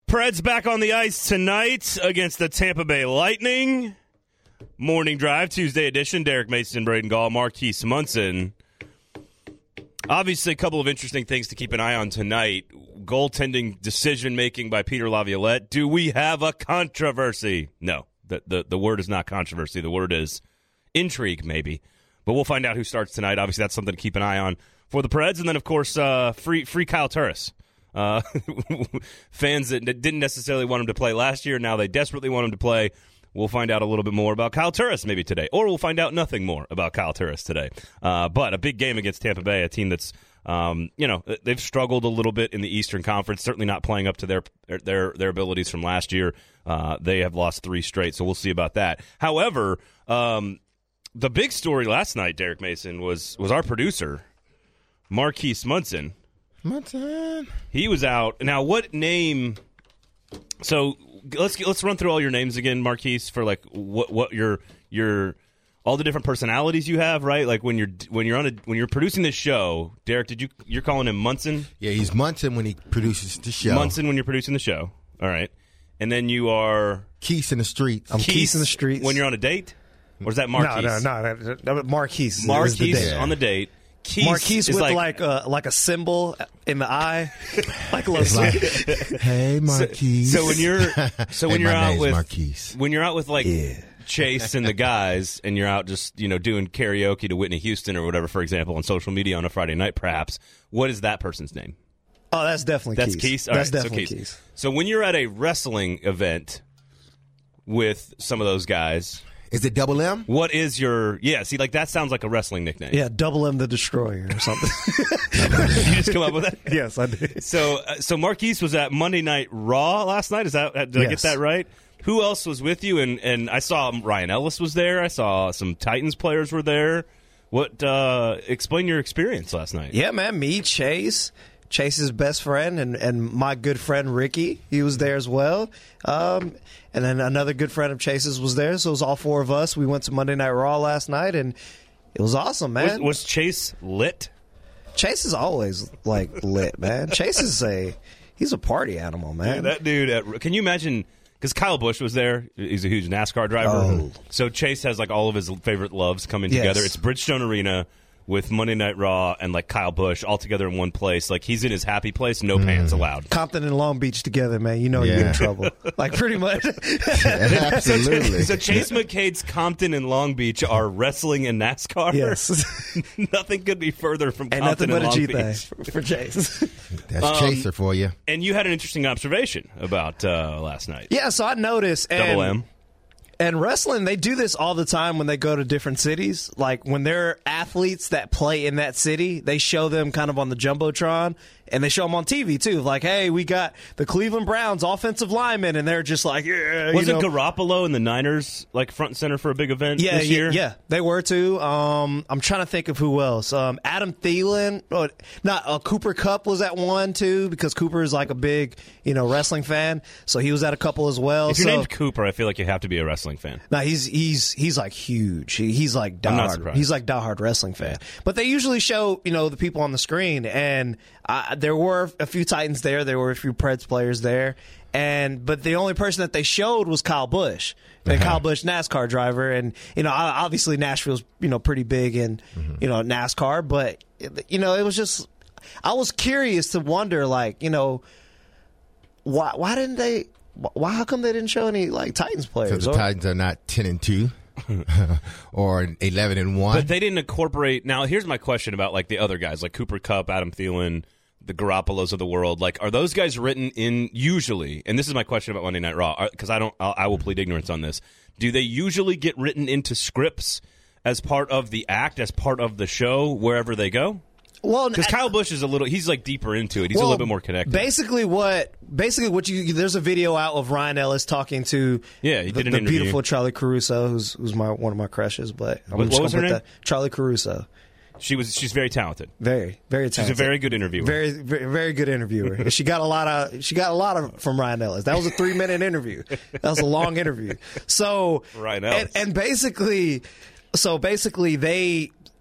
Preds back on the ice tonight against the Tampa Bay Lightning. Morning Drive, Tuesday edition. Derek Mason, Braden Gall, Marquise Munson. Obviously, a couple of interesting things to keep an eye on tonight. Goaltending decision-making by Peter Laviolette. Do we have a controversy? No, the word is not controversy. The word is intrigue, maybe. But we'll find out who starts tonight. Obviously, that's something to keep an eye on for the Preds. And then, of course, free Kyle Turris. Fans that didn't necessarily want him to play last year, now they desperately want him to play. We'll find out a little bit more about Kyle Turris maybe today, or we'll find out nothing more about Kyle Turris today. But a big game against Tampa Bay, a team that's, they've struggled a little bit in the Eastern Conference, certainly not playing up to their abilities from last year. They have lost 3 straight, so we'll see about that. However, the big story last night, Derek Mason, was our producer, Marquise Munson. He was out. Now, what name? So let's run through all your names again, Marquise, for like what your all the different personalities you have, right? Like when you're producing this show, Derek, you're calling him Munson? Yeah, he's Munson when he produces the show. Munson when you're producing the show. All right, and then you are Keese in the streets. I'm Keese in the streets when you're on a date, or is that Marquise? No, Marquise. Marquise on the date. Keese Marquise with like a symbol in the eye, like a little hey Marquise. So when you're out with Marquise. When you're out with like Chase and the guys, and you're out just doing karaoke to Whitney Houston or whatever, for example, on social media on a Friday night, perhaps. What is that person's name? Oh, that's definitely Keese. Keese. All that's right, definitely so Keese. So when you're at a wrestling event with some of those guys. Is it Double M? What is your... Yeah, see, like that sounds like a wrestling nickname. Yeah, Double M the Destroyer or something. You just come up with that? Yes, I did. So Marquise was at Monday Night Raw last night. Did I get that right? Who else was with you? And I saw Ryan Ellis was there. I saw some Titans players were there. What? Explain your experience last night. Yeah, man. Me, Chase's best friend, and my good friend Ricky. He was there as well. And then another good friend of Chase's was there. So it was all 4 of us. We went to Monday Night Raw last night, and it was awesome, man. Was Chase lit? Chase is always, lit, man. Chase is he's a party animal, man. Yeah, that dude, can you imagine... Because Kyle Busch was there. He's a huge NASCAR driver. Oh. So Chase has all of his favorite loves coming together. It's Bridgestone Arena with Monday Night Raw and Kyle Busch all together in one place. He's in his happy place, no pants allowed. Compton and Long Beach together, man. You're in trouble. Pretty much. Absolutely. So Chase McCade's Compton and Long Beach are wrestling and NASCAR? Yes. Nothing could be further from Compton and Long Beach. Nothing but a G for Chase. That's Chaser for you. And you had an interesting observation about last night. Yeah, so I noticed. Double M. And wrestling, they do this all the time when they go to different cities. Like when they're athletes that play in that city, they show them kind of on the Jumbotron, and they show them on TV too. Like, hey, we got the Cleveland Browns offensive lineman, and they're just like, yeah. Wasn't Garoppolo and the Niners front and center for a big event this year? Yeah, they were too. I'm trying to think of who else. Adam Thielen, Cooper Kupp was at one too, because Cooper is a big wrestling fan, so he was at a couple as well. If your name's Cooper, I feel like you have to be a wrestling fan. No, he's huge. He's diehard. I'm not surprised. He's diehard wrestling fan. But they usually show the people on the screen, and there were a few Titans there. There were a few Preds players there, but the only person that they showed was Kyle Busch. And Kyle Busch, NASCAR driver, and obviously Nashville's pretty big in NASCAR, but it was just, I was curious to wonder why didn't they? How come they didn't show any Titans players? Because the Titans are not 10-2 or 11-1. But they didn't incorporate. Now, here's my question about the other guys, like Cooper Kupp, Adam Thielen, the Garoppolos of the world. Are those guys written in usually? And this is my question about Monday Night Raw, because I will plead ignorance on this. Do they usually get written into scripts as part of the act, as part of the show, wherever they go? Well, because Kyle Busch is he's deeper into it. He's a little bit more connected. Basically what there's a video out of Ryan Ellis talking to the beautiful Charlie Caruso, who's one of my crushes. But what was her name? Charlie Caruso. She's very talented. Very, very talented. She's a very good interviewer. Very, very, very good interviewer. She got a lot of from Ryan Ellis. That was a 3-minute interview. That was a long interview. So Ryan Ellis. And basically they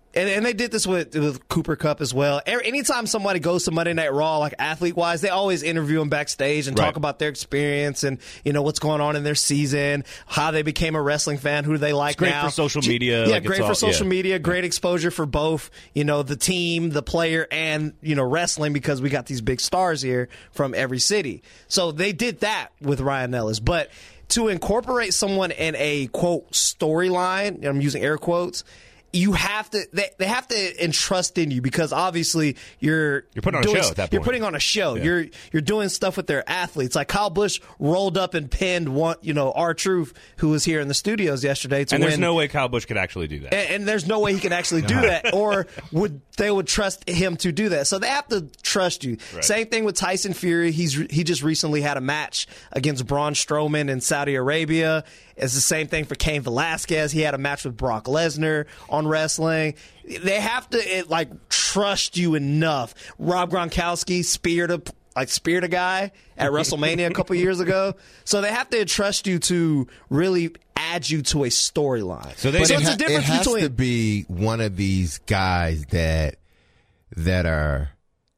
And they did this with Cooper Kupp as well. Anytime somebody goes to Monday Night Raw, like athlete-wise, they always interview them backstage and talk about their experience and, what's going on in their season, how they became a wrestling fan, who they like now. It's great for social media. Yeah, great for social media, great exposure for both, the team, the player, and, wrestling, because we got these big stars here from every city. So they did that with Ryan Ellis. But to incorporate someone in a, quote, storyline, I'm using air quotes, you have to. They have to entrust in you, because obviously you're putting on a show at that point. You're putting on a show. Yeah. You're doing stuff with their athletes. Like Kyle Busch rolled up and pinned R-Truth, who was here in the studios yesterday. And there's no way Kyle Busch could actually do that. And there's no way he could actually do that, or they would trust him to do that. So they have to trust you. Right. Same thing with Tyson Fury. He just recently had a match against Braun Strowman in Saudi Arabia. It's the same thing for Cain Velasquez. He had a match with Brock Lesnar on wrestling. They have to trust you enough. Rob Gronkowski speared a guy at WrestleMania a couple years ago. So they have to trust you to really add you to a storyline. So it's a difference. It has to be one of these guys that are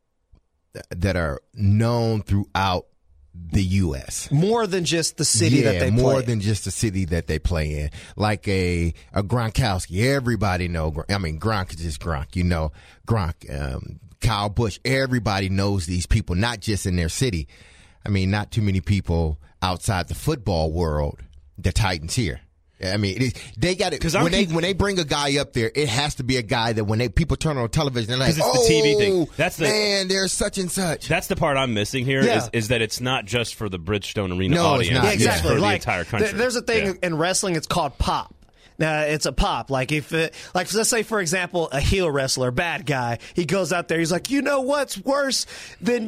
known throughout the U.S. More than just the city that they play in. More than just the city that they play in. Like a Gronkowski. Everybody know. Gronk is just Gronk. Gronk, Kyle Busch. Everybody knows these people, not just in their city. Not too many people outside the football world, the Titans here. They got it. When they bring a guy up there, it has to be a guy that when people turn on television, they're like, it's the TV thing. Man, there's such and such. That's the part I'm missing here. Is that it's not just for the Bridgestone Arena audience. It's not. Yeah, exactly. It's for the entire country. There's a thing in wrestling. It's called pop. Now, it's a pop. Let's say, for example, a heel wrestler, bad guy. He goes out there. He's like, what's worse than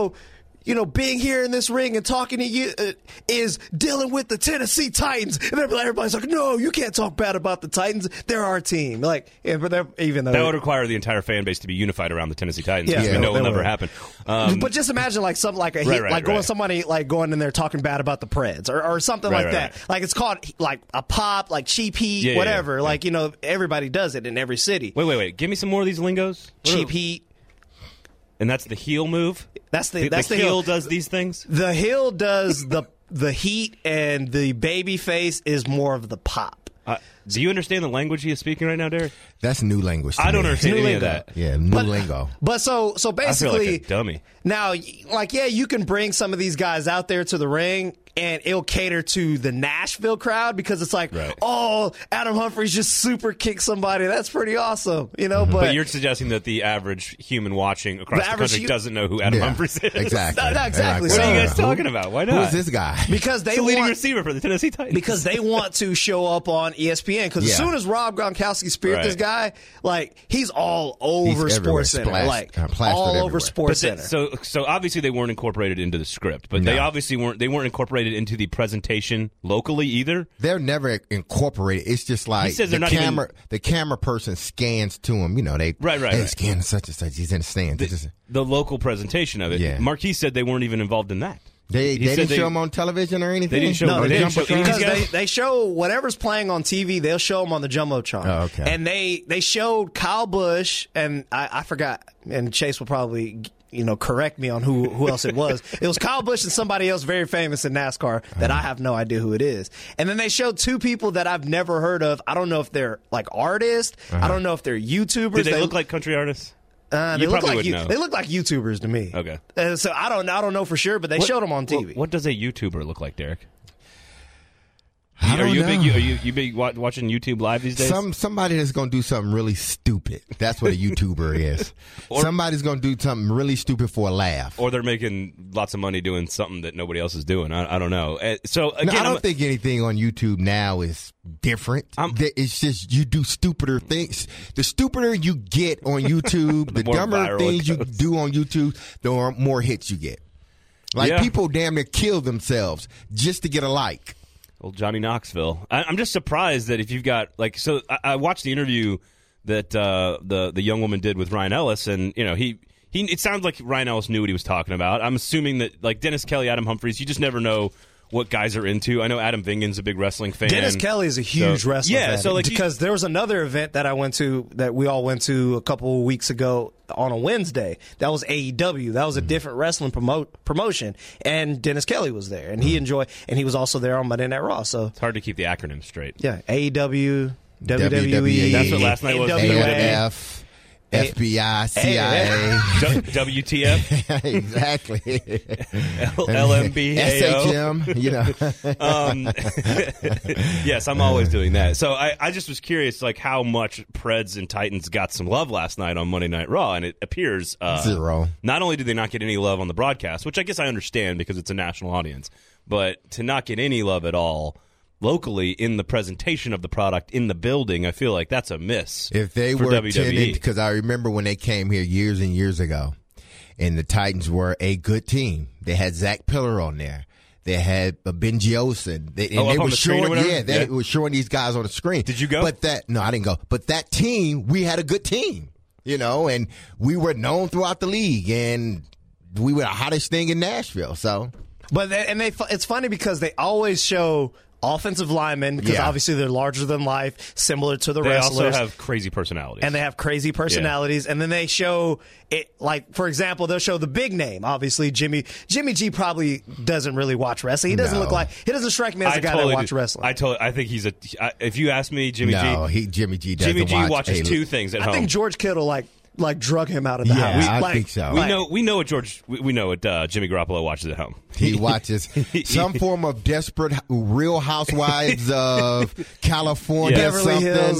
being here in this ring and talking to you is dealing with the Tennessee Titans. And everybody's like, no, you can't talk bad about the Titans. They're our team. But even though that would require the entire fan base to be unified around the Tennessee Titans. Yeah, we know it'll never happen. But just imagine somebody going in there talking bad about the Preds or something like that. Right. Like it's called a pop, like cheap heat, whatever. Yeah. Everybody does it in every city. Wait. Give me some more of these lingos. Cheap heat. And that's the heel move? That's the heel does these things? The heel does the heat, and the baby face is more of the pop. Do you understand the language he is speaking right now, Derek? That's new language to I don't me. understand any of that. Yeah, new lingo. But so basically, I feel like a dummy. Now, you can bring some of these guys out there to the ring, and it'll cater to the Nashville crowd, because it's like, oh, Adam Humphries just super kicked somebody. That's pretty awesome, But you're suggesting that the average human watching across the country doesn't know who Adam Humphries is. Exactly. Exactly. What are you guys talking about? Why not? Who is this guy? Because they the leading receiver for the Tennessee Titans. Because they want to show up on ESPN. Because as soon as Rob Gronkowski speared this guy, he's all over Sports Center, all over Sports Center. So obviously they weren't incorporated into the script, but they obviously weren't incorporated into the presentation locally either. They're never incorporated. It's just like the camera person scans to them. They scan such and such. He's in the stands. The local presentation of it. Yeah. Marquis said they weren't even involved in that. They didn't show them on television or anything? They didn't show because they show whatever's playing on TV, they'll show them on the Jumbotron. Oh, okay. And they showed Kyle Busch, and I forgot, and Chase will probably correct me on who else it was. It was Kyle Busch and somebody else very famous in NASCAR that I have no idea who it is. And then they showed two people that I've never heard of. I don't know if they're artists. I don't know if they're YouTubers. Did they look like country artists? They look like YouTubers to me. Okay. So I don't know for sure, but they showed them on TV. What does a YouTuber look like, Derek? Are you big watching YouTube Live these days? Somebody that's going to do something really stupid. That's what a YouTuber is. Somebody's going to do something really stupid for a laugh. Or they're making lots of money doing something that nobody else is doing. I don't know. So again, I don't think anything on YouTube now is different. It's just you do stupider things. The stupider you get on YouTube, the dumber things you do on YouTube, the more hits you get. People damn near kill themselves just to get a like. Old Johnny Knoxville. I'm just surprised that if you've got so I watched the interview that the young woman did with Ryan Ellis, and he it sounds like Ryan Ellis knew what he was talking about. I'm assuming that Dennis Kelly, Adam Humphries, you just never know what guys are into. I know Adam Vingan's a big wrestling fan. Dennis Kelly is a huge wrestling fan. So like because there was another event that I went to that we all went to a couple of weeks ago on a Wednesday. That was AEW. That was a different wrestling promotion, and Dennis Kelly was there, and he enjoyed, and he was also there on Monday Night Raw. So it's hard to keep the acronyms straight. Yeah, AEW, WWE. That's what last night was. AWF. FBI, CIA, WTF, exactly. LMB, SHM, you know. Yes, I'm always doing that. So I just was curious, like how much Preds and Titans got some love last night on Monday Night Raw, and it appears 0. Not only did they not get any love on the broadcast, which I guess I understand because it's a national audience, but to not get any love at all locally in the presentation of the product in the building, I feel like that's a miss. If they for were WWE. attending, because I remember when they came here years and years ago, and the Titans were a good team. They had Zach Pillar on there. They had Benji Olsen. They were showing, they were showing these guys on the screen. Did you go? No, I didn't go. But that team, we had a good team, you know, and we were known throughout the league, and we were the hottest thing in Nashville. So, it's funny because they always show offensive linemen, because obviously they're larger than life, similar to the wrestlers. They also have crazy personalities. And they have crazy personalities. Yeah. And then they show it, like, for example, they'll show the big name. Obviously, Jimmy G probably doesn't really watch wrestling. He doesn't he doesn't strike me as a guy that watches wrestling. I think he's if you ask me, Jimmy G watches two things at home. I think George Kittle, like drug him out of the house. I think so. We know what Jimmy Garoppolo watches at home. He watches some form of desperate Real Housewives of California, Beverly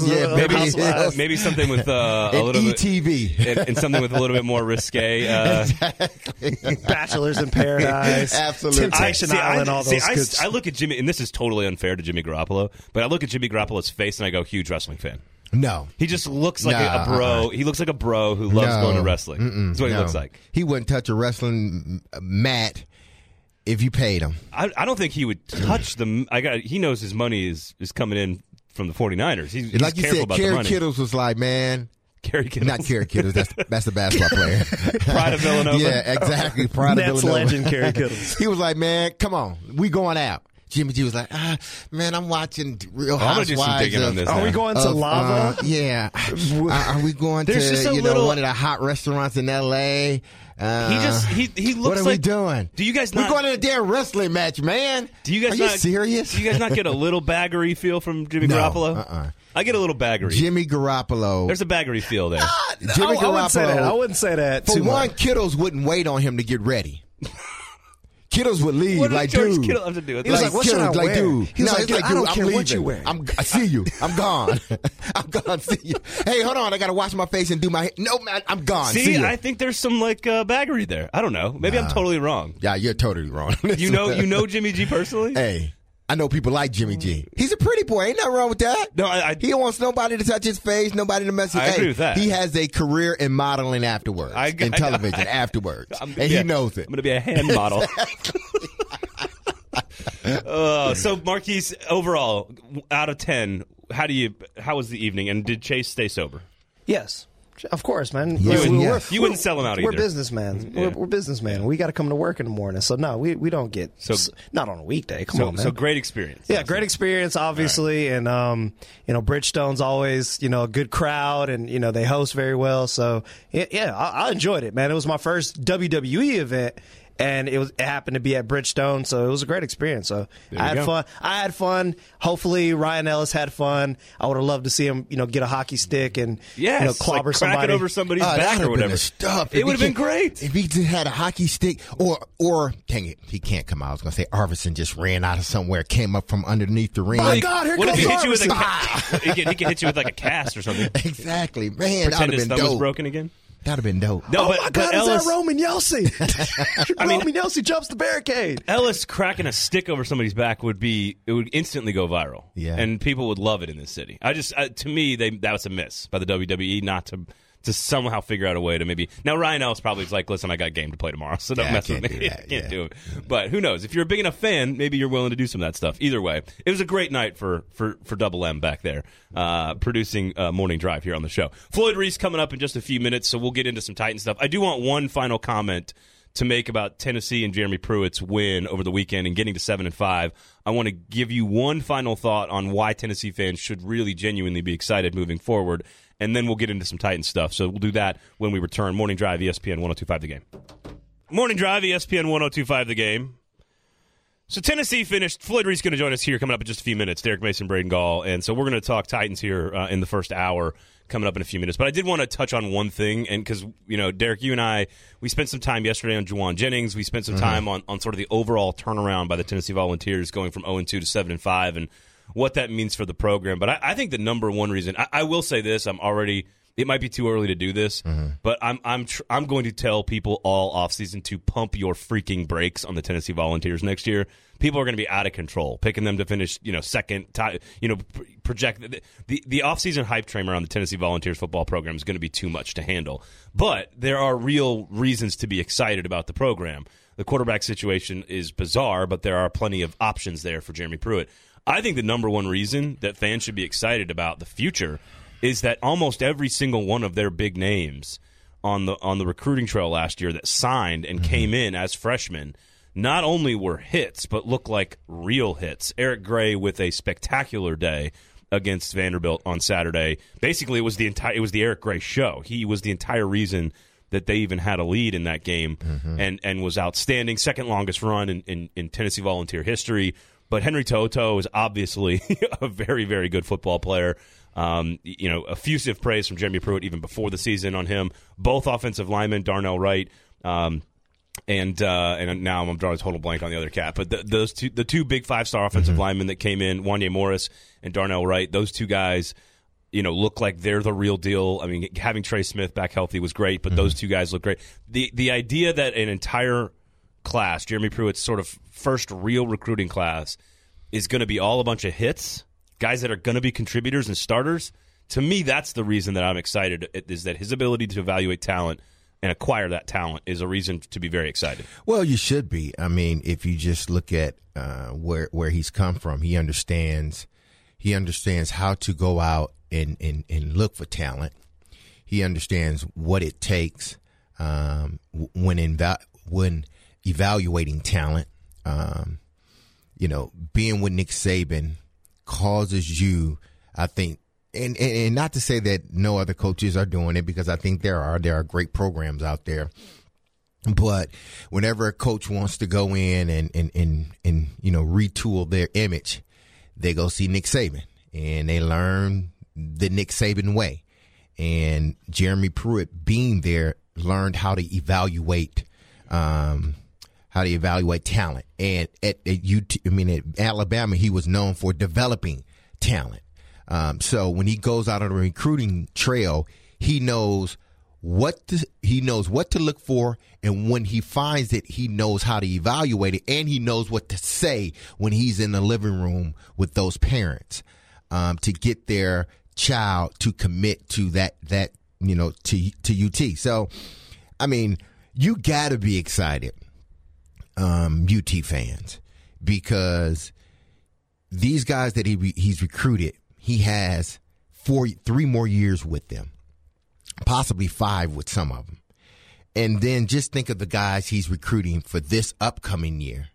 Hills, maybe something with a little ETV. bit, and something with a little bit more risque. Exactly. Bachelors in Paradise, absolutely. Temptation Island, all those. I look at Jimmy, and this is totally unfair to Jimmy Garoppolo, but I look at Jimmy Garoppolo's face and I go, huge wrestling fan. No. He just looks like a bro. He looks like a bro who loves going to wrestling. That's what he looks like. He wouldn't touch a wrestling mat if you paid him. I don't think he would touch them. He knows his money is coming in from the 49ers. He's like you careful said, about Kerry the money. Kittles was like, man. Kerry Kittles. Not Kerry Kittles. That's the basketball player. Pride of Villanova. Yeah, exactly. Pride of Villanova. Legend Kerry Kittles. He was like, man, come on. We going out. Jimmy G was like, man, I'm watching Real Housewives. I'm gonna do some digging on this. Are we going to Lava? Yeah. Are we going to one of the hot restaurants in L.A.? He looks like. What are we doing? Do you guys not? We're going to a damn wrestling match, man. Do you guys are you serious? Do you guys not get a little baggery feel from Jimmy Garoppolo? I get a little baggery. Jimmy Garoppolo. There's a baggery feel there. Jimmy Garoppolo. I wouldn't say that. For one, Kittles wouldn't wait on him to get ready. Kittles would leave. What like, did George dude. Kittle have to do with He was like, what should I wear? Dude. He was like, dude, I don't care what you wear. I see you. I'm gone. I'm gone. See you. Hey, hold on. I got to wash my face and do my hair. No, man, I'm gone. See I think there's some baggery there. I don't know. Maybe I'm totally wrong. Yeah, you're totally wrong. You know Jimmy G personally? Hey. I know people like Jimmy G. He's a pretty boy. Ain't nothing wrong with that. No, he wants nobody to touch his face, nobody to mess with. I agree with that. He has a career in modeling afterwards, in television afterwards, and he knows it. I'm going to be a hand model. So, Marquise, overall, out of 10, how was the evening, and did Chase stay sober? Yes. Of course, man. You wouldn't sell him out either. We're businessmen. Yeah. We're businessmen. We got to come to work in the morning. So no, we don't get not on a weekday. Come on, man. So great experience. Yeah, great experience, obviously, right. And Bridgestone's always a good crowd, and they host very well. So I enjoyed it, man. It was my first WWE event. And it happened to be at Bridgestone, so it was a great experience. So I had fun. Hopefully Ryan Ellis had fun. I would have loved to see him, get a hockey stick and clobber somebody. Crack it over somebody's back or whatever. It would have been great. If he just had a hockey stick, or dang it, he can't come out. I was going to say Arvidsson just ran out of somewhere, came up from underneath the ring. My God, here comes Arvidsson. He can hit you with like a cast or something. Exactly, man. Pretend his thumb was broken again. That'd have been dope. No, my God, Ellis, is that Roman Yelsey? Roman Yelsey jumps the barricade. Ellis cracking a stick over somebody's back would instantly go viral. Yeah. And people would love it in this city. To me, that was a miss by the WWE not to somehow figure out a way to maybe. Now, Ryan Ellis probably is like, listen, I got game to play tomorrow, so don't mess with me. Can't do it. But who knows? If you're a big enough fan, maybe you're willing to do some of that stuff. Either way, it was a great night for Double M back there, producing Morning Drive here on the show. Floyd Reese coming up in just a few minutes, so we'll get into some Titan stuff. I do want one final comment to make about Tennessee and Jeremy Pruitt's win over the weekend and getting to 7-5, I want to give you one final thought on why Tennessee fans should really genuinely be excited moving forward, and then we'll get into some Titans stuff. So we'll do that when we return. Morning Drive, ESPN 102.5 The Game. Morning Drive, ESPN 102.5 The Game. So Tennessee finished. Floyd Reese going to join us here coming up in just a few minutes. Derek Mason, Braden Gall. And so we're going to talk Titans here in the first hour coming up in a few minutes. But I did want to touch on one thing, and because, Derek, you and I, we spent some time yesterday on Juwan Jennings. We spent some time on sort of the overall turnaround by the Tennessee Volunteers going from 0-2 to 7-5 and what that means for the program. But I think the number one reason, I will say this, it might be too early to do this, but I'm going to tell people all offseason to pump your freaking brakes on the Tennessee Volunteers next year. People are going to be out of control, picking them to finish, second, project. The offseason hype train around the Tennessee Volunteers football program is going to be too much to handle. But there are real reasons to be excited about the program. The quarterback situation is bizarre, but there are plenty of options there for Jeremy Pruitt. I think the number one reason that fans should be excited about the future is that almost every single one of their big names on the recruiting trail last year that signed and came in as freshmen not only were hits, but looked like real hits. Eric Gray with a spectacular day against Vanderbilt on Saturday. Basically, it was the Eric Gray show. He was the entire reason that they even had a lead in that game, and was outstanding. Second longest run in Tennessee Volunteer history. But Henry To'oTo'o is obviously a very, very good football player. Effusive praise from Jeremy Pruitt even before the season on him. Both offensive linemen, Darnell Wright, and now I'm drawing a total blank on the other cat. But the two big 5-star offensive linemen that came in, Wanya Morris and Darnell Wright, those two guys, look like they're the real deal. I mean, having Trey Smith back healthy was great, but those two guys look great. The idea that an entire class, Jeremy Pruitt's sort of first real recruiting class, is going to be all a bunch of hits, guys that are going to be contributors and starters, to me, that's the reason that I'm excited, is that his ability to evaluate talent and acquire that talent is a reason to be very excited. Well, you should be. I mean, if you just look at where he's come from, he understands how to go out and look for talent. He understands what it takes when evaluating talent. Being with Nick Saban causes you, I think, and not to say that no other coaches are doing it, because I think there are great programs out there. But whenever a coach wants to go in and retool their image, they go see Nick Saban and they learn the Nick Saban way. And Jeremy Pruitt, being there, learned how to evaluate talent. And at Alabama, he was known for developing talent. So when he goes out on a recruiting trail, he knows what to look for, and when he finds it, he knows how to evaluate it, and he knows what to say when he's in the living room with those parents to get their child to commit to that to UT. So, I mean, you got to be excited, UT fans, because these guys that he's recruited, he has 3 more years with them, possibly 5 with some of them. And then just think of the guys he's recruiting for this upcoming year.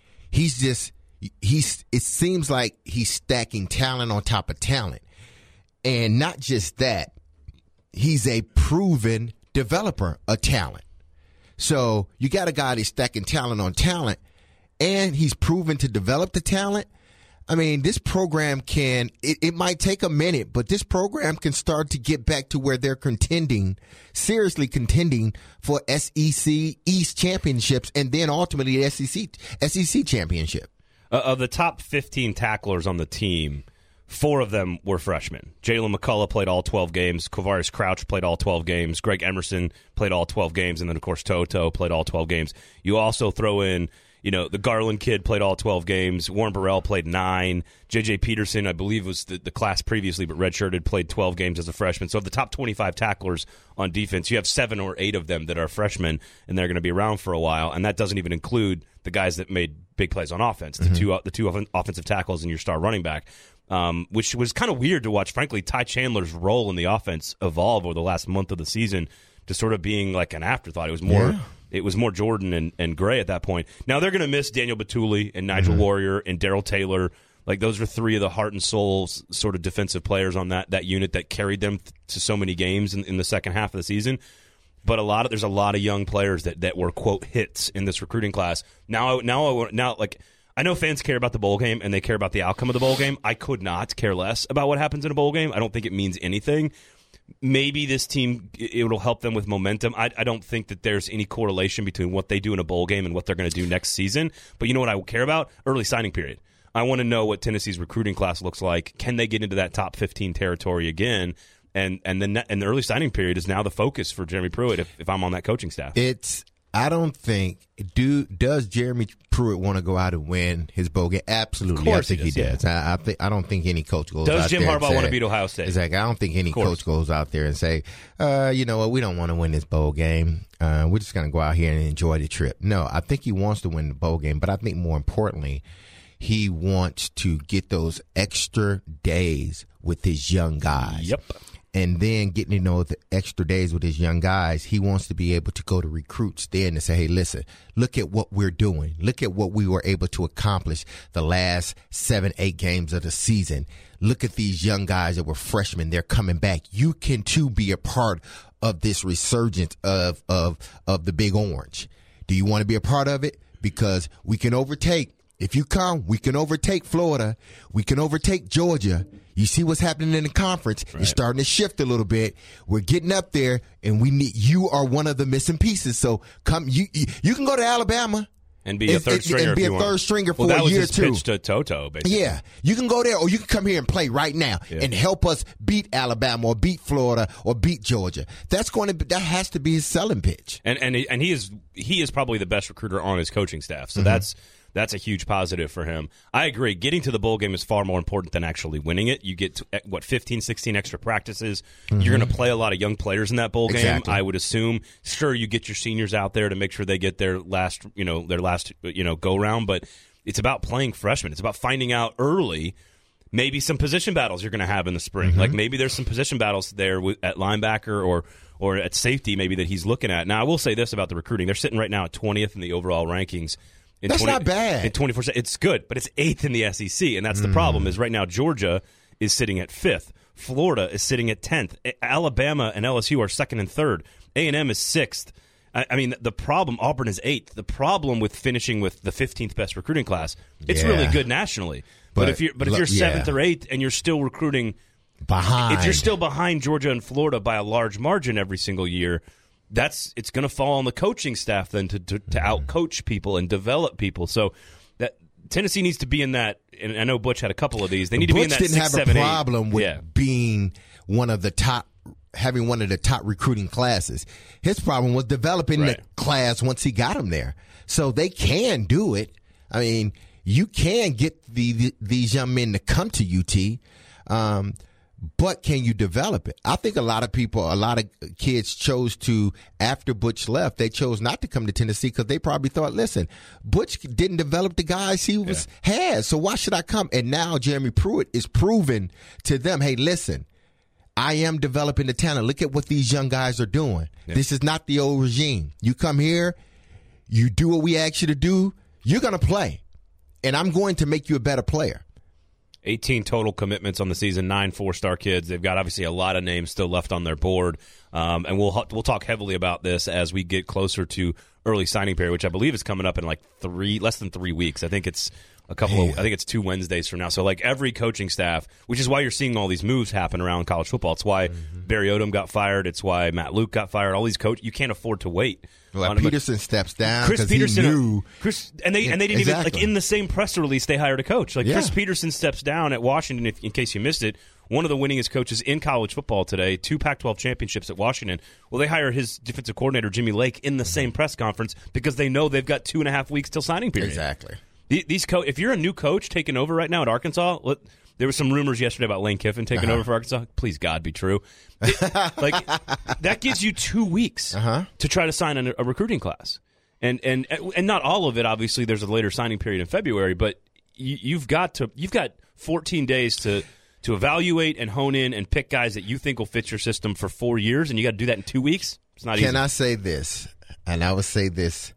It seems like he's stacking talent on top of talent. And not just that, he's a proven developer of talent. So you got a guy that's stacking talent on talent, and he's proven to develop the talent. I mean, this program it might take a minute, but this program can start to get back to where they're seriously contending for SEC East championships, and then ultimately the SEC championship. Of the top 15 tacklers on the team, 4 of them were freshmen. Jalen McCullough played all 12 games. Quavaris Crouch played all 12 games. Greg Emerson played all 12 games. And then, of course, To'oTo'o played all 12 games. You also throw in, the Garland kid played all 12 games. Warren Burrell played 9. J.J. Peterson, I believe, was the class previously, but redshirted, played 12 games as a freshman. So of the top 25 tacklers on defense, you have 7 or 8 of them that are freshmen, and they're going to be around for a while. And that doesn't even include the guys that made big plays on offense, the two offensive tackles and your star running back. Which was kind of weird to watch, frankly, Ty Chandler's role in the offense evolve over the last month of the season to sort of being like an afterthought. It was more It was more Jordan and Gray at that point. Now they're going to miss Daniel Batuli and Nigel Warrior and Darrell Taylor. Like, those are three of the heart and soul sort of defensive players on that unit that carried them to so many games in the second half of the season. But there's a lot of young players that were, quote, hits in this recruiting class. Now, like, I know fans care about the bowl game and they care about the outcome of the bowl game. I could not care less about what happens in a bowl game. I don't think it means anything. Maybe this team, it'll help them with momentum. I don't think that there's any correlation between what they do in a bowl game and what they're going to do next season. But you know what I care about? Early signing period. I want to know what Tennessee's recruiting class looks like. Can they get into that top 15 territory again? And the early signing period is now the focus for Jeremy Pruitt if I'm on that coaching staff. I don't think does Jeremy Pruitt want to go out and win his bowl game? Absolutely, I think he does. Yeah. I don't think any coach goes. Does out Jim there Harbaugh want to beat Ohio State? Exactly. I don't think any coach goes out there and say, you know what, we don't want to win this bowl game. We're just going to go out here and enjoy the trip. No, I think he wants to win the bowl game, but I think more importantly, he wants to get those extra days with his young guys. Yep. And then getting to know the extra days with his young guys, he wants to be able to go to recruits then and say, hey, listen, look at what we're doing. Look at what we were able to accomplish the last 7-8 games of the season. Look at these young guys that were freshmen. They're coming back. You can, too, be a part of this resurgence of the Big Orange. Do you want to be a part of it? Because we can overtake. If you come, we can overtake Florida. We can overtake Georgia. You see what's happening in the conference. Right. It's starting to shift a little bit. We're getting up there, and you are one of the missing pieces. So come, you can go to Alabama and be a third stringer. And be a third stringer for a year or two. That was his pitch to Toto, basically. Yeah, you can go there, or you can come here and play right now and help us beat Alabama or beat Florida or beat Georgia. That has to be his selling pitch. And he is probably the best recruiter on his coaching staff. So that's a huge positive for him. I agree. Getting to the bowl game is far more important than actually winning it. You get, 15, 16 extra practices. You're going to play a lot of young players in that bowl game, I would assume. Sure, you get your seniors out there to make sure they get their last go-round, but it's about playing freshmen. It's about finding out early maybe some position battles you're going to have in the spring. Like maybe there's some position battles there at linebacker or at safety maybe that he's looking at. Now, I will say this about the recruiting. They're sitting right now at 20th in the overall rankings. That's not bad. In 24, it's good, but it's 8th in the SEC, and that's the problem. Is right now Georgia is sitting at 5th, Florida is sitting at 10th, Alabama and LSU are 2nd and 3rd, A&M is 6th. I mean, the problem, Auburn is 8th. The problem with finishing with the 15th best recruiting class, it's really good nationally. But if you're 7th or 8th and you're still recruiting behind, if you're still behind Georgia and Florida by a large margin every single year, it's going to fall on the coaching staff then to out-coach people and develop people. So that Tennessee needs to be in that, and I know Butch had a couple of these. They need to be in that 6, 7, 8. Butch didn't have a problem with being having one of the top recruiting classes. His problem was developing the class once he got him there. So they can do it. I mean, you can get these young men to come to UT. But can you develop it? I think a lot of kids chose to, after Butch left, they chose not to come to Tennessee because they probably thought, listen, Butch didn't develop the guys he had, so why should I come? And now Jeremy Pruitt is proving to them, hey, listen, I am developing the talent. Look at what these young guys are doing. Yeah. This is not the old regime. You come here, you do what we ask you to do, you're going to play, and I'm going to make you a better player. 18 total commitments on the season, 9 4-star kids. They've got obviously a lot of names still left on their board, and we'll talk heavily about this as we get closer to early signing period, which I believe is coming up in like less than 3 weeks. I think it's I think it's 2 Wednesdays from now. So like every coaching staff, which is why you're seeing all these moves happen around college football. It's why Barry Odom got fired. It's why Matt Luke got fired. All these coaches, you can't afford to wait. Well, Peterson steps down. Chris Peterson, and they didn't even like in the same press release they hired a coach. Like Chris Peterson steps down at Washington. In case you missed it, one of the winningest coaches in college football today, 2 Pac-12 championships at Washington. Well, they hire his defensive coordinator Jimmy Lake in the same press conference because they know they've got 2.5 weeks till signing period. Exactly. If you're a new coach taking over right now at Arkansas, there were some rumors yesterday about Lane Kiffin taking over for Arkansas. Please God be true. That gives you 2 weeks to try to sign a recruiting class, and not all of it. Obviously, there's a later signing period in February, but you've got 14 days to evaluate and hone in and pick guys that you think will fit your system for 4 years, and you got to do that in 2 weeks. It's not easy. Can I say this? and I would say this,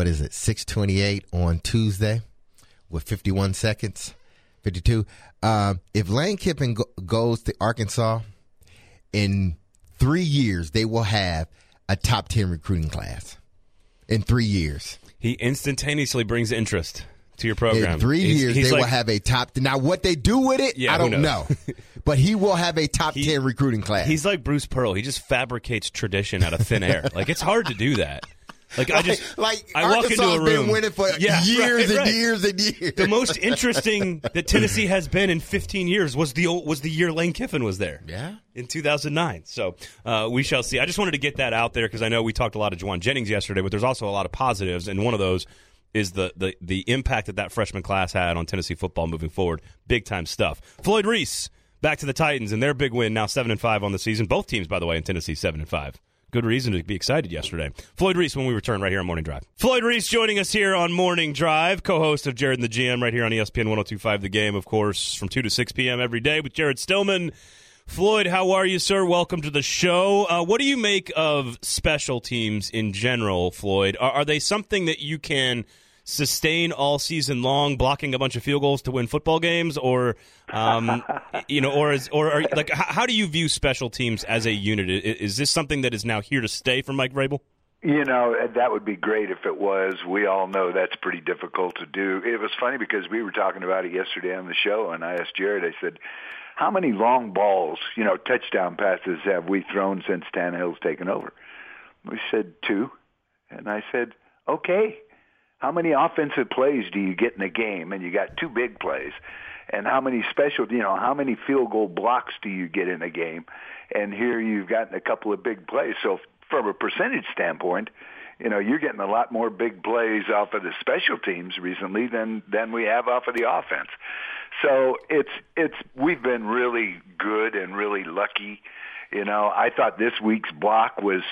6:28 on Tuesday with 51 seconds, 52. If Lane Kiffin goes to Arkansas, in 3 years, they will have a top 10 recruiting class. In 3 years. He instantaneously brings interest to your program. In 3 years, they will have a top. Now, what they do with it, I don't know. But he will have a top 10 recruiting class. He's like Bruce Pearl. He just fabricates tradition out of thin air. Like, it's hard to do that. Like, I walk into a room. Been winning for years and years and years. The most interesting that Tennessee has been in 15 years was the year Lane Kiffin was there. Yeah. In 2009. So we shall see. I just wanted to get that out there because I know we talked a lot of Juwan Jennings yesterday, but there's also a lot of positives, and one of those is the impact that freshman class had on Tennessee football moving forward. Big time stuff. Floyd Reese back to the Titans and their big win, now 7-5 on the season. Both teams, by the way, in Tennessee 7-5. Good reason to be excited yesterday. Floyd Reese when we return right here on Morning Drive. Floyd Reese joining us here on Morning Drive, co-host of Jared and the GM right here on ESPN 102.5 The Game, of course, from 2 to 6 p.m. every day with Jared Stillman. Floyd, how are you, sir? Welcome to the show. What do you make of special teams in general, Floyd? Are they something that you can sustain all season long, blocking a bunch of field goals to win football games, or how do you view special teams as a unit? Is this something that is now here to stay for Mike Vrabel? That would be great if it was. We all know that's pretty difficult to do. It was funny because we were talking about it yesterday on the show, and I asked Jared, I said, how many long balls, touchdown passes have we thrown since Tannehill's taken over? We said 2. And I said, okay. How many offensive plays do you get in a game? And you got 2 big plays. And how many how many field goal blocks do you get in a game? And here you've gotten a couple of big plays. So from a percentage standpoint, you're getting a lot more big plays off of the special teams recently than we have off of the offense. So we've been really good and really lucky. I thought this week's block was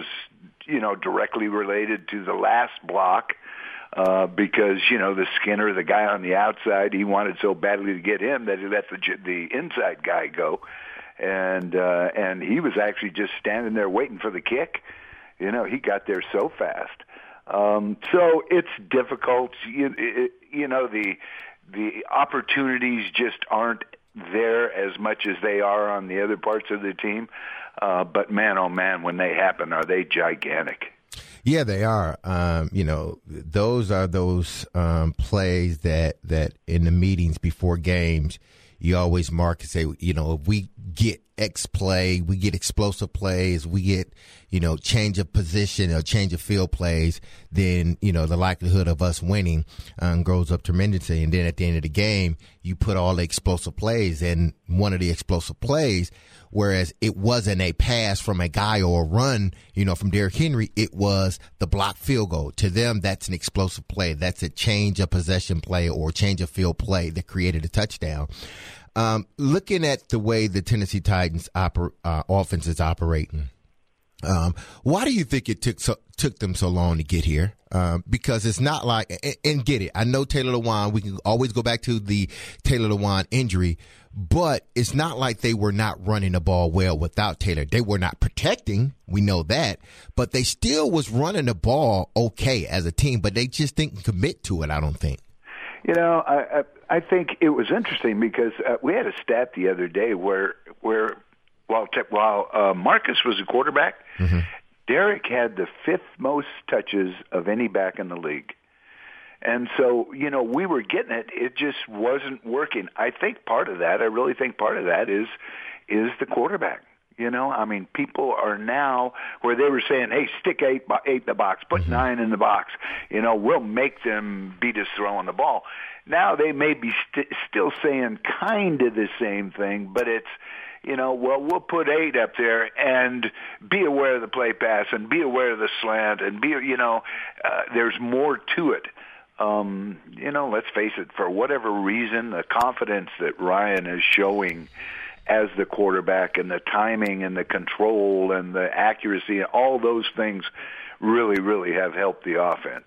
directly related to the last block. Because, the Skinner, the guy on the outside, he wanted so badly to get him that he let the inside guy go. And he was actually just standing there waiting for the kick. He got there so fast. So it's difficult. The opportunities just aren't there as much as they are on the other parts of the team. But man, oh man, when they happen, are they gigantic. Yeah, they are. Those are those plays that in the meetings before games, you always mark and say, if we get X play, we get explosive plays, we get, change of position or change of field plays, then, the likelihood of us winning grows up tremendously. And then at the end of the game, you put all the explosive plays, and one of the explosive plays, whereas it wasn't a pass from a guy or a run, from Derrick Henry, it was the blocked field goal. To them, that's an explosive play. That's a change of possession play or change of field play that created a touchdown. Looking at the way the Tennessee Titans offense is operating, why do you think it took them so long to get here? Because it's not like, and get it, I know Taylor Lewan, we can always go back to the Taylor Lewan injury, but it's not like they were not running the ball well without Taylor. They were not protecting, we know that, but they still was running the ball okay as a team, but they just didn't commit to it, I don't think. I think it was interesting because we had a stat the other day where while Marcus was a quarterback, mm-hmm. Derek had the 5th most touches of any back in the league. And so, we were getting it. It just wasn't working. I really think part of that is the quarterback. People are now where they were saying, hey, stick 8 in the box, put mm-hmm. 9 in the box. We'll make them beat us throwing the ball. Now they may be still saying kind of the same thing, but it's, we'll put 8 up there and be aware of the play pass and be aware of the slant and there's more to it. Let's face it, for whatever reason, the confidence that Ryan is showing as the quarterback and the timing and the control and the accuracy, all those things really, really have helped the offense.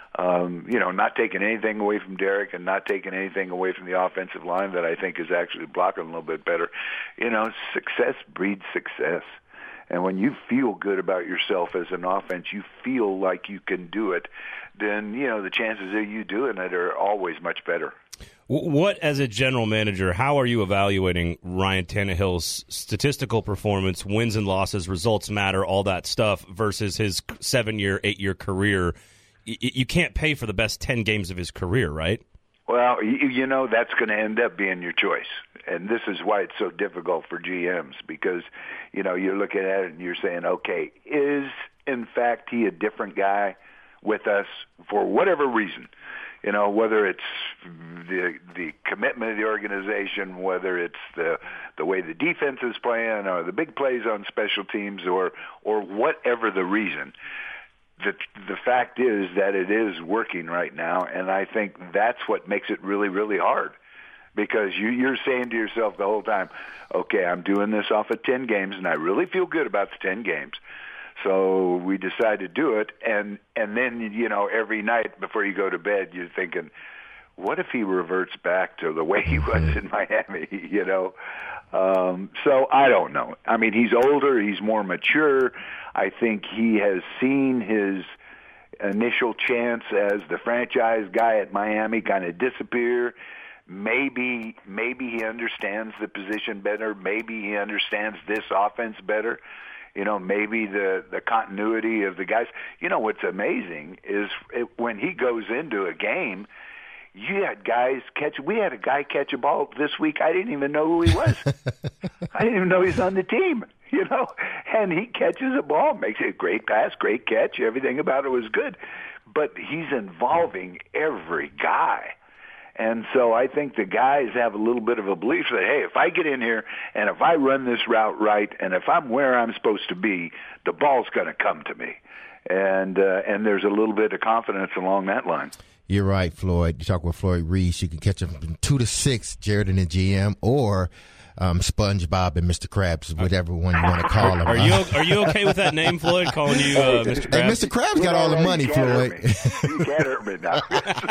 Not taking anything away from Derek and not taking anything away from the offensive line that I think is actually blocking a little bit better. Success breeds success. And when you feel good about yourself as an offense, you feel like you can do it, then, the chances of you doing it are always much better. What, as a general manager, how are you evaluating Ryan Tannehill's statistical performance, wins and losses, results matter, all that stuff, versus his 7-year, 8-year career? You can't pay for the best 10 games of his career, right? Well, that's going to end up being your choice. And this is why it's so difficult for GMs, because, you're looking at it and you're saying, okay, is, in fact, he a different guy with us for whatever reason? Whether it's the commitment of the organization, whether it's the way the defense is playing, or the big plays on special teams, or whatever the reason. The fact is that it is working right now, and I think that's what makes it really, really hard. Because you're saying to yourself the whole time, okay, I'm doing this off of 10 games, and I really feel good about the 10 games. So we decide to do it, and then, every night before you go to bed, you're thinking, what if he reverts back to the way he was in Miami, So I don't know. I mean, he's older, he's more mature. I think he has seen his initial chance as the franchise guy at Miami kind of disappear. Maybe he understands the position better. Maybe he understands this offense better. Maybe the continuity of the guys. What's amazing is when he goes into a game, you had guys catch. We had a guy catch a ball this week. I didn't even know who he was. I didn't even know he's on the team. And he catches a ball, makes a great pass, great catch. Everything about it was good, but he's involving every guy. And so I think the guys have a little bit of a belief that, hey, if I get in here and if I run this route right and if I'm where I'm supposed to be, the ball's going to come to me. And there's a little bit of confidence along that line. You're right, Floyd. You talk with Floyd Reese. You can catch him from 2 to 6, Jared and the GM, or SpongeBob and Mr. Krabs, whatever one you want to call him. Are you okay with that name, Floyd? Calling you Mr. Krabs? Hey, Mr. Krabs got all the money, Floyd. You can't hurt me now.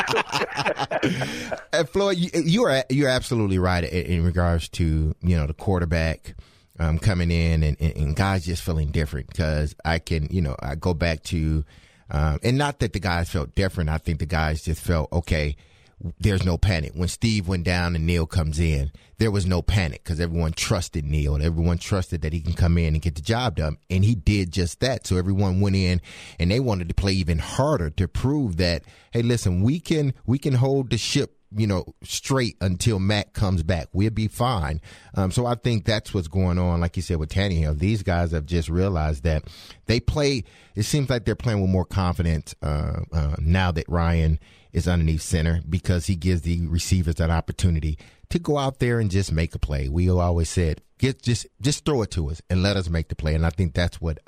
Floyd, you're absolutely right in regards to the quarterback coming in and guys just feeling different, because I go back to and not that the guys felt different. I think the guys just felt, okay, there's no panic. When Steve went down and Neil comes in, there was no panic because everyone trusted Neil and everyone trusted that he can come in and get the job done. And he did just that. So everyone went in and they wanted to play even harder to prove that, hey, listen, we can hold the ship, straight until Matt comes back. We'll be fine. So I think that's what's going on. Like you said, with Tannehill, these guys have just realized that they play. It seems like they're playing with more confidence now that Ryan is underneath center, because he gives the receivers that opportunity to go out there and just make a play. We always said, just throw it to us and let us make the play. And I think that's what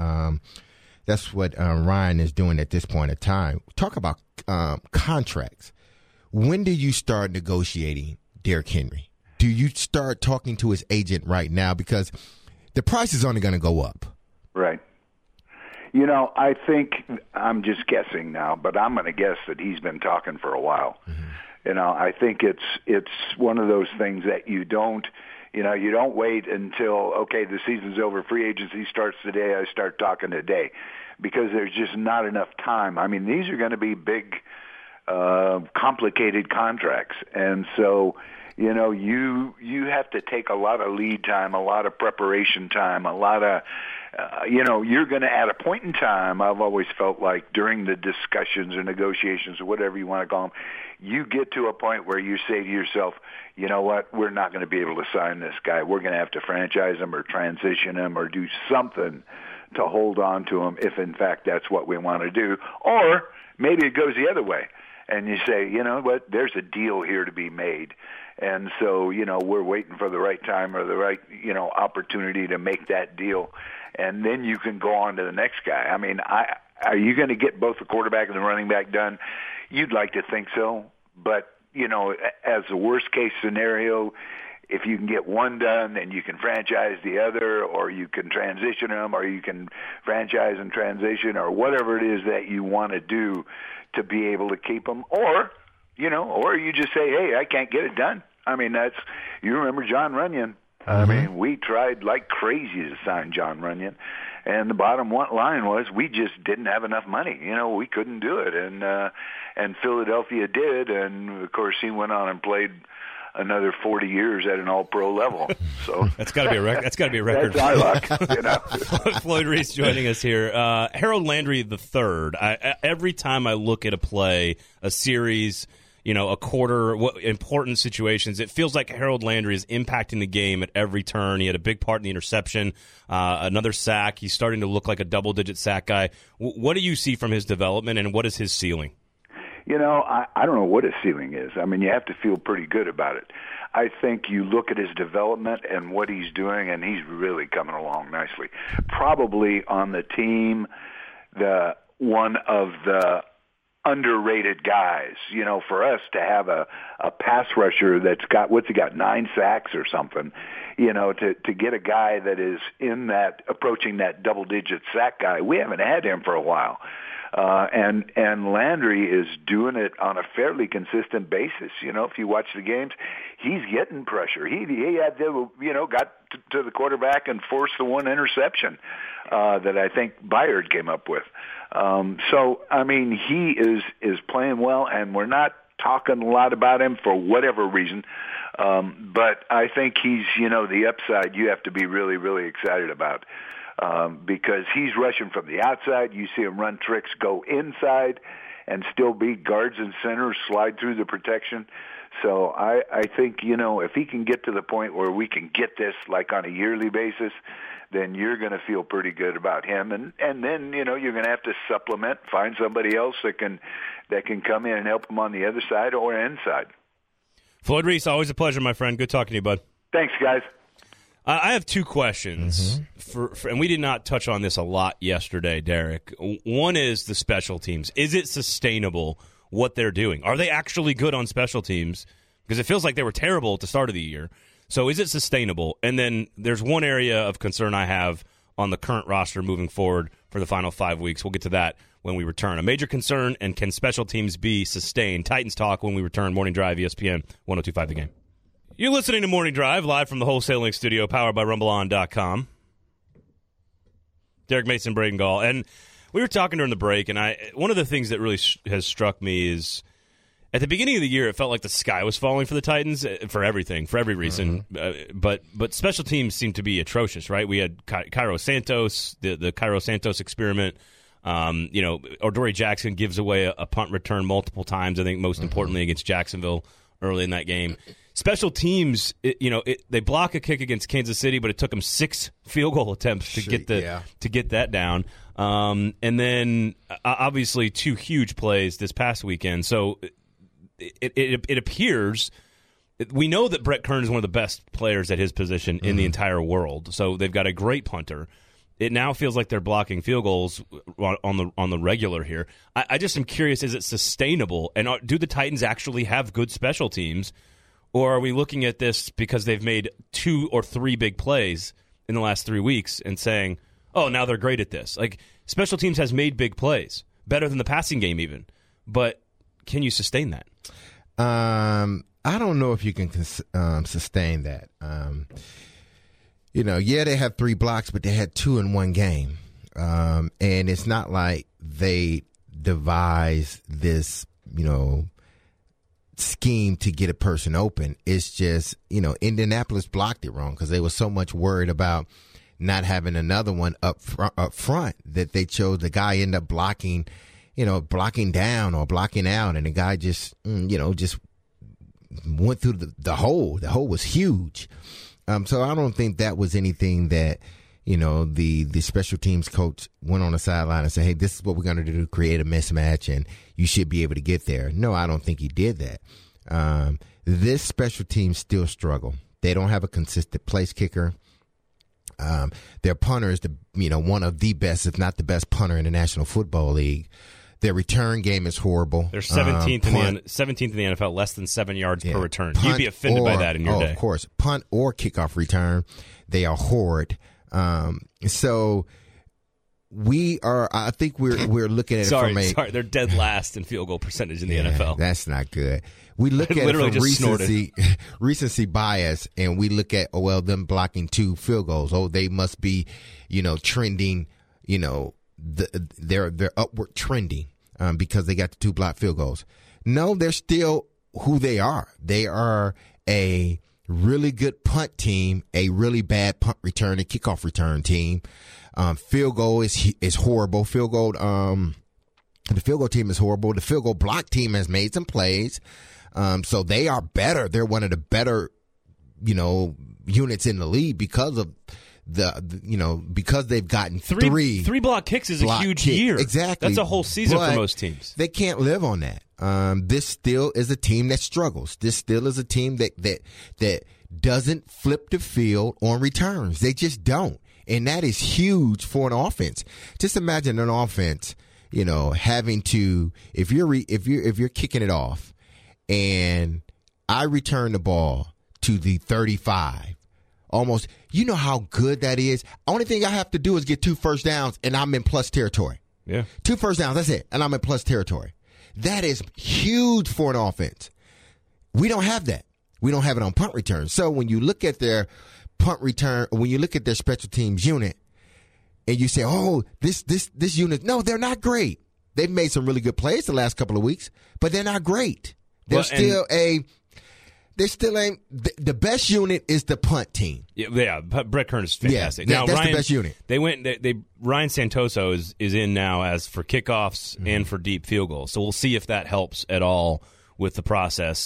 Ryan is doing at this point in time. Talk about contracts. When do you start negotiating Derrick Henry? Do you start talking to his agent right now? Because the price is only going to go up. Right. I think, I'm just guessing now, but I'm going to guess that he's been talking for a while. Mm-hmm. I think it's one of those things that you don't wait until, okay, the season's over, free agency starts today, I start talking today, because there's just not enough time. I mean, these are going to be big, complicated contracts. And so, you have to take a lot of lead time, a lot of preparation time, a lot of, you're going to, at a point in time, I've always felt like during the discussions or negotiations or whatever you want to call them, you get to a point where you say to yourself, you know what, we're not going to be able to sign this guy. We're going to have to franchise him or transition him or do something to hold on to him if, in fact, that's what we want to do. Or maybe it goes the other way. And you say, you know what, there's a deal here to be made. And so, we're waiting for the right time or the right, opportunity to make that deal. And then you can go on to the next guy. I mean, are you going to get both the quarterback and the running back done? You'd like to think so. But, as a worst-case scenario, if you can get one done, then you can franchise the other, or you can transition them, or you can franchise and transition, or whatever it is that you want to do to be able to keep them. Or, or you just say, hey, I can't get it done. I mean, you remember John Runyon. I mean, we tried like crazy to sign John Runyon, And the bottom line was we just didn't have enough money. We couldn't do it. And Philadelphia did. And, of course, he went on and played another 40 years at an all-pro level. So that's got to be a record. That's got to be a record. That's our luck, Floyd Reese joining us here. Harold Landry III. Every time I look at a play, a series, a quarter, important situations, it feels like Harold Landry is impacting the game at every turn. He had a big part in the interception, another sack. He's starting to look like a double-digit sack guy. What do you see from his development, and what is his ceiling? I don't know what his ceiling is. I mean, you have to feel pretty good about it. I think you look at his development and what he's doing, and he's really coming along nicely. Probably on the team, one of the underrated guys. For us to have a pass rusher that's got, 9 sacks or something, to get a guy that is approaching that double-digit sack guy, we haven't had him for a while. And Landry is doing it on a fairly consistent basis. If you watch the games, he's getting pressure. He had got to the quarterback and forced the one interception that I think Byard came up with. So I mean, he is playing well, and we're not talking a lot about him for whatever reason. But I think he's the upside you have to be really, really excited about. Because he's rushing from the outside. You see him run tricks, go inside, and still beat guards and centers, slide through the protection. So I think, if he can get to the point where we can get this like on a yearly basis, then you're going to feel pretty good about him. And then, you're going to have to supplement, find somebody else that can come in and help him on the other side or inside. Floyd Reese, always a pleasure, my friend. Good talking to you, bud. Thanks, guys. I have 2 questions, and we did not touch on this a lot yesterday, Derek. One is the special teams. Is it sustainable what they're doing? Are they actually good on special teams? Because it feels like they were terrible at the start of the year. So is it sustainable? And then there's one area of concern I have on the current roster moving forward for the final 5 weeks. We'll get to that when we return. A major concern, and can special teams be sustained? Titans Talk when we return. Morning Drive, ESPN 102.5 The Game. You're listening to Morning Drive, live from the Wholesaling Studio, powered by RumbleOn.com. Derek Mason, Braden Gall. And we were talking during the break, and one of the things that really has struck me is at the beginning of the year, it felt like the sky was falling for the Titans for everything, for every reason. But special teams seem to be atrocious, right? We had Cairo Santos, the Cairo Santos experiment. Adoree Jackson gives away a punt return multiple times, I think most importantly against Jacksonville early in that game. Special teams, they block a kick against Kansas City, but it took them 6 field goal attempts to get that down. And then obviously 2 huge plays this past weekend. So it appears we know that Brett Kern is one of the best players at his position in the entire world. So they've got a great punter. It now feels like they're blocking field goals on the regular here. I just am curious: is it sustainable? And do the Titans actually have good special teams, or are we looking at this because they've made 2 or 3 big plays in the last 3 weeks and saying, "Oh, now they're great at this"? Like special teams has made big plays, better than the passing game even, but can you sustain that? I don't know if you can sustain that. They have 3 blocks, but they had 2 in one game. And it's not like they devised this, scheme to get a person open. It's just, Indianapolis blocked it wrong because they were so much worried about not having another one up front that they chose the guy end up blocking down or blocking out. And the guy just went through the hole. The hole was huge. So I don't think that was anything that, the special teams coach went on the sideline and said, hey, this is what we're going to do to create a mismatch and you should be able to get there. No, I don't think he did that. This special team still struggle. They don't have a consistent place kicker. Their punter is one of the best, if not the best punter in the National Football League. Their return game is horrible. They're 17th in the NFL, less than 7 yards per return. You'd be offended by that in your day. Of course. Punt or kickoff return, they are horrid. So I think we're looking at it from they're dead last in field goal percentage in the NFL. That's not good. We look at it from recency bias and we look at, them blocking 2 field goals. Oh, they must be, trending, they're upward trending because they got the 2 blocked field goals. No, they're still who they are. They are a really good punt team, a really bad punt return and kickoff return team. Field goal is horrible. The field goal team is horrible. The field goal block team has made some plays. So they are better. They're one of the better, units in the league because of because they've gotten three block kicks is a huge year. Exactly. That's a whole season for most teams. They can't live on that. This still is a team that struggles. This still is a team that doesn't flip the field on returns. They just don't. And that is huge for an offense. Just imagine an offense, having to, if you're kicking it off and I return the ball to the 35, almost, how good that is. Only thing I have to do is get 2 first downs and I'm in plus territory. Yeah. 2 first downs, that's it. And I'm in plus territory. That is huge for an offense. We don't have that. We don't have it on punt returns. So when you look at their punt return, when you look at their special teams unit and you say, oh, this unit, no, they're not great. They've made some really good plays the last couple of weeks, but they're not great. The best unit is the punt team. Yeah, Brett Kern is fantastic. Yeah, that's the best unit. Ryan Santoso is in now as for kickoffs and for deep field goals. So we'll see if that helps at all with the process.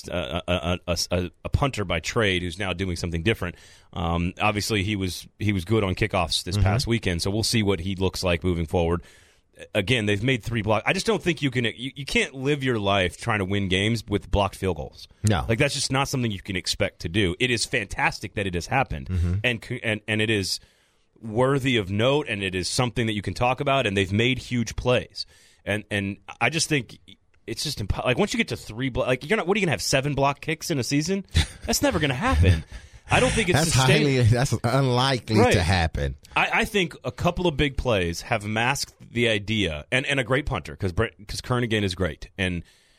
A punter by trade who's now doing something different. Obviously, he was good on kickoffs this past weekend. So we'll see what he looks like moving forward. Again, they've made 3 blocks. I just don't think you can't live your life trying to win games with blocked field goals. No, that's just not something you can expect to do. It is fantastic that it has happened, and it is worthy of note, and it is something that you can talk about. And they've made huge plays, and I just think it's just once you get to 3 what are you gonna have 7 block kicks in a season? That's never gonna happen. I don't think it's that's unlikely to happen. I think a couple of big plays have masked the idea, and a great punter because Kern is great. And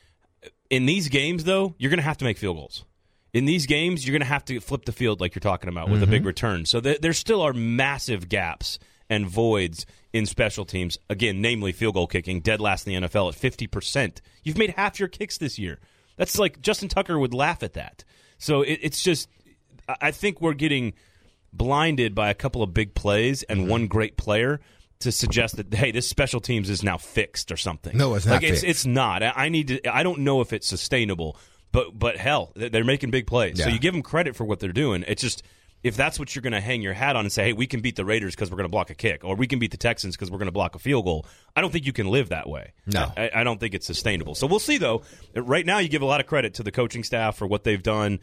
in these games, though, you're going to have to make field goals. In these games, you're going to have to flip the field like you're talking about with a big return. So there still are massive gaps and voids in special teams. Again, namely field goal kicking, dead last in the NFL at 50%. You've made half your kicks this year. That's like Justin Tucker would laugh at that. So it's just. I think we're getting blinded by a couple of big plays and one great player to suggest that, hey, this special teams is now fixed or something. No, it's not fixed. It's not. I don't know if it's sustainable, but hell, they're making big plays. Yeah. So you give them credit for what they're doing. It's just, if that's what you're going to hang your hat on and say, hey, we can beat the Raiders because we're going to block a kick, or we can beat the Texans because we're going to block a field goal, I don't think you can live that way. No. I don't think it's sustainable. So we'll see, though. Right now, you give a lot of credit to the coaching staff for what they've done.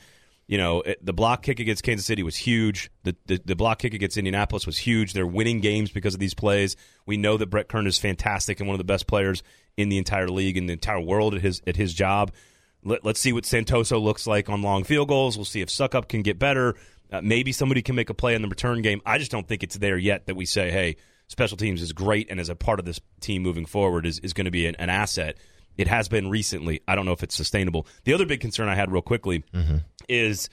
The block kick against Kansas City was huge. The block kick against Indianapolis was huge. They're winning games because of these plays. We know that Brett Kern is fantastic and one of the best players in the entire league and the entire world at his job. Let's see what Santoso looks like on long field goals. We'll see if Suckup can get better. Maybe somebody can make a play in the return game. I just don't think it's there yet that we say, hey, special teams is great and as a part of this team moving forward is going to be an asset. It has been recently. I don't know if it's sustainable. The other big concern I had real quickly is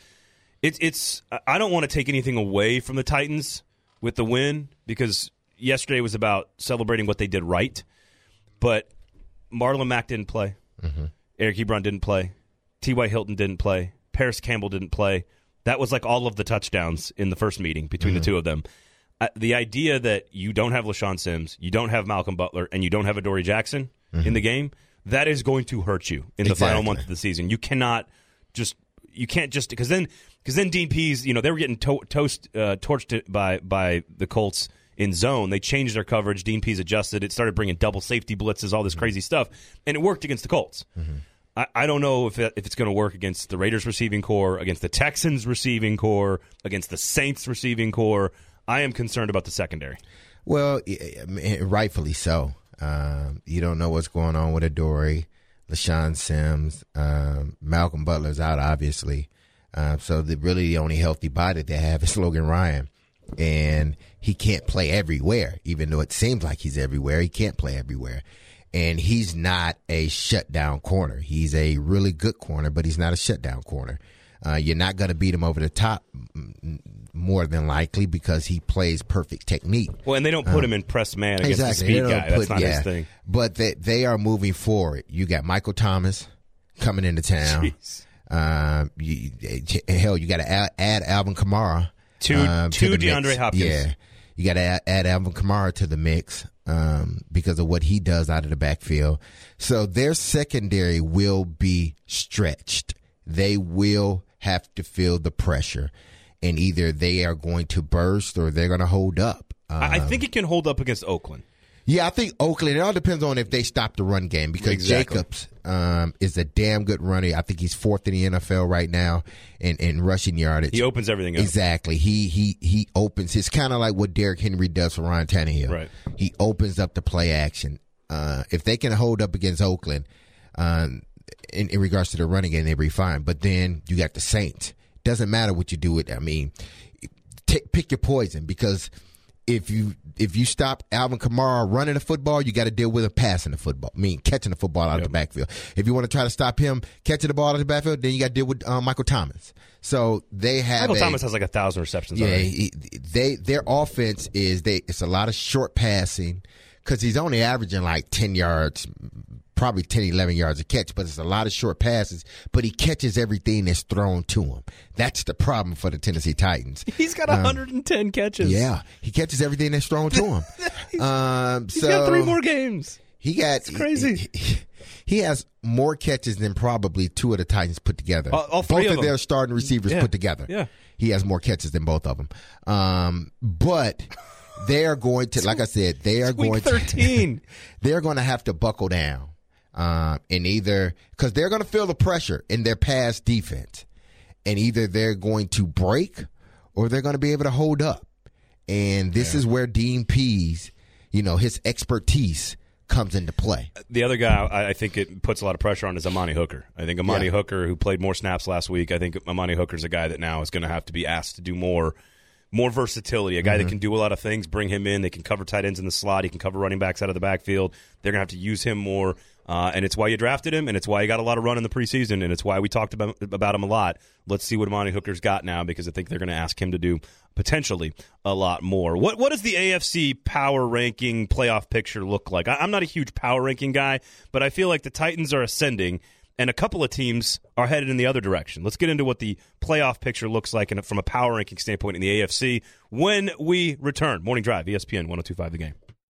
it's I don't want to take anything away from the Titans with the win because yesterday was about celebrating what they did right. But Marlon Mack didn't play. Eric Ebron didn't play. T.Y. Hilton didn't play. Paris Campbell didn't play. That was like all of the touchdowns in the first meeting between the two of them. The idea that you don't have LaShawn Sims, you don't have Malcolm Butler, and you don't have Adoree Jackson in the game, that is going to hurt you in the final month of the season. You can't just because then Dean Pease, they were getting torched by the Colts in zone. They changed their coverage. Dean Pease adjusted. It started bringing double safety blitzes, all this crazy stuff, and it worked against the Colts. I don't know if it's going to work against the Raiders receiving core, against the Texans receiving core, against the Saints receiving core. I am concerned about the secondary. Well, rightfully so. You don't know what's going on with Adoree, LaShawn Sims, Malcolm Butler's out, obviously. So the only healthy body they have is Logan Ryan. And he can't play everywhere, even though it seems like he's everywhere. He can't play everywhere. And he's not a shutdown corner. He's a really good corner, but he's not a shutdown corner. You're not going to beat him over the top more than likely because he plays perfect technique. Well, and they don't put him in press man against the speed guy. That's not his thing. But they are moving forward. You got Michael Thomas coming into town. Hell, you got to add Alvin Kamara to DeAndre mix. Hopkins. Yeah, you got to add Alvin Kamara to the mix because of what he does out of the backfield. So their secondary will be stretched. They will have to feel the pressure, and either they are going to burst or they're going to hold up. I think it can hold up against Oakland. Yeah, I think Oakland, it all depends on if they stop the run game because Jacobs is a damn good runner. I think he's 4th in the NFL right now in rushing yardage. He opens everything up. Exactly. He opens. It's kind of like what Derrick Henry does for Ryan Tannehill. Right. He opens up the play action. If they can hold up against Oakland in regards to the running game, they'll be fine. But then you got the Saints. Doesn't matter what you do with. I mean, pick your poison because if you stop Alvin Kamara running the football, you got to deal with him passing the football. I mean, catching the football out of the backfield. If you want to try to stop him catching the ball out of the backfield, then you got to deal with Michael Thomas. So they have Thomas has like 1,000 receptions. Yeah, their offense it's a lot of short passing because he's only averaging like 10 yards. Probably 10, 11 yards a catch, but it's a lot of short passes, but he catches everything that's thrown to him. That's the problem for the Tennessee Titans. He's got 110 catches. Yeah, he catches everything that's thrown to him. He's got 3 more games. It's crazy. He has more catches than probably 2 of the Titans put together. All 3 both of their starting receivers put together. Yeah. He has more catches than both of them. But they are going to, like I said, they're going to have to buckle down. And either because they're going to feel the pressure in their pass defense, and either they're going to break or they're going to be able to hold up. And this is where Dean Pease, his expertise comes into play. The other guy I think it puts a lot of pressure on is Amani Hooker. I think Amani Hooker, who played more snaps last week, I think Amani Hooker's a guy that now is going to have to be asked to do more versatility, a guy that can do a lot of things. Bring him in. They can cover tight ends in the slot. He can cover running backs out of the backfield. They're going to have to use him more. And it's why you drafted him, and it's why he got a lot of run in the preseason, and it's why we talked about him a lot. Let's see what Amani Hooker's got now, because I think they're going to ask him to do potentially a lot more. What does the AFC power ranking playoff picture look like? I'm not a huge power ranking guy, but I feel like the Titans are ascending, and a couple of teams are headed in the other direction. Let's get into what the playoff picture looks like from a power ranking standpoint in the AFC when we return. Morning Drive, ESPN 102.5 The Game.